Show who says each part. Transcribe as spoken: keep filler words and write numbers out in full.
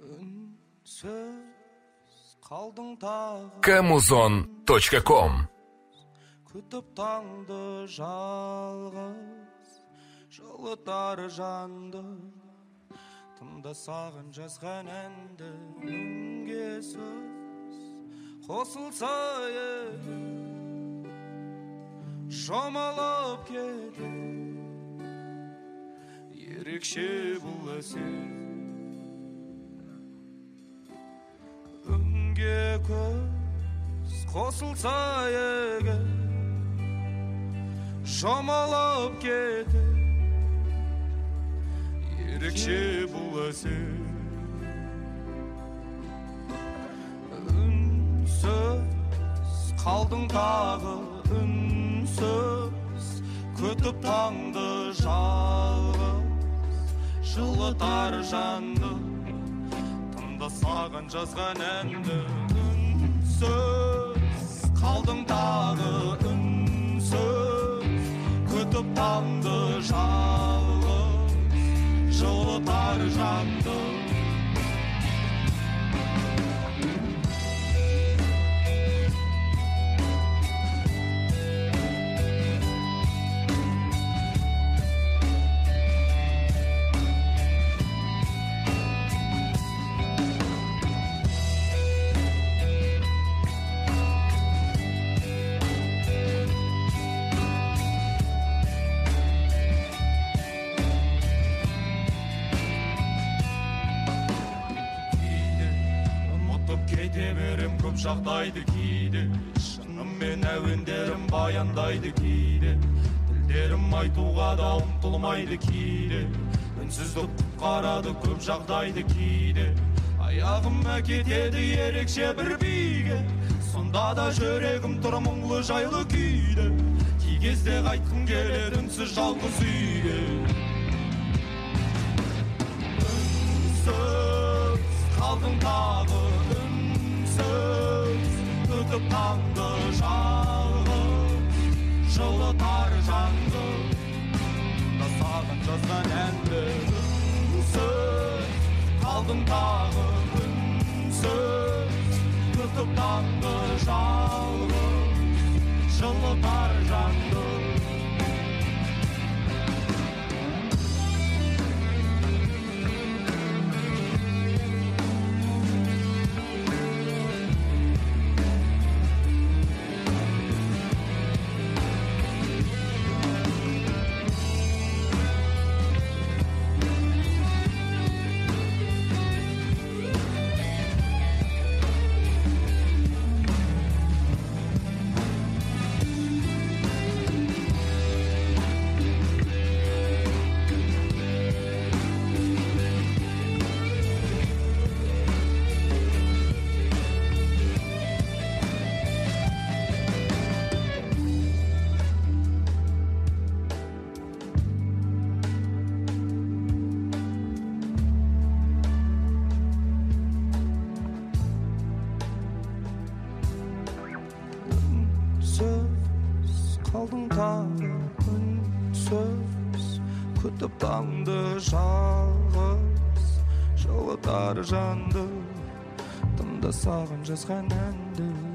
Speaker 1: камузон точка ком.
Speaker 2: Күтіп таңды жалғыз, жылытар жанды, тымда сағын жазған әнді, үнге сөз қосылса еді, шомалып кете, ерекше бұл әсер. Үнге көз қосылса егер, шомалып кете, ерекше бұл әсер. Үнсіз қалдың тағы, үнсіз күтіп таңды жалғыз, жылытар жанды, тымда саған жазған әнді. Үнсіз қалдың тағы, үнсіз күтіп таңды жалғыз, жылытар жанды. Көп жағдайды кейде, шынымен әуендерім баяндайды кейде, тілдерім айтуға да ұмтылмайды кейде, үнсіздік құтқарады көп жағдайды кейде, аяғым әкетеді ерекше бір биге, сонда да жүрегім тұр мұңлы жайлы күйде, кей кезде қайтқым келеді үнсіз жалғыз үйге. Үнсіз қалдың тағы, күтіп таңды жалғыз, жылытар жанды, да саған жазған әнді. Үнсіз қалдың тағы, үнсіз күтіп таңды жалғыз, жылытар жанды. Қалдың тағы, үнсіз күтіп таңды жалғыз, жылытар жанды, тымда саған жазған әнді.